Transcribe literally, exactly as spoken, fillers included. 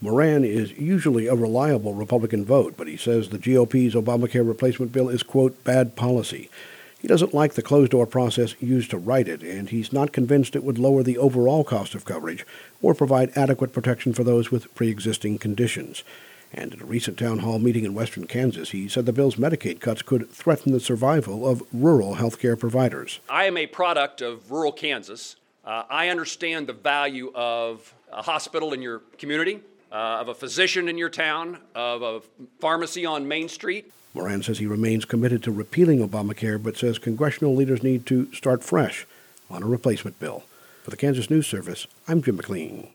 Moran is usually a reliable Republican vote, but he says the G O P's Obamacare replacement bill is, quote, bad policy. He doesn't like the closed-door process used to write it, and he's not convinced it would lower the overall cost of coverage or provide adequate protection for those with pre-existing conditions. And at a recent town hall meeting in western Kansas, he said the bill's Medicaid cuts could threaten the survival of rural health care providers. I am a product of rural Kansas. Uh, I understand the value of a hospital in your community, uh, of a physician in your town, of a pharmacy on Main Street. Moran says he remains committed to repealing Obamacare, but says congressional leaders need to start fresh on a replacement bill. For the Kansas News Service, I'm Jim McLean.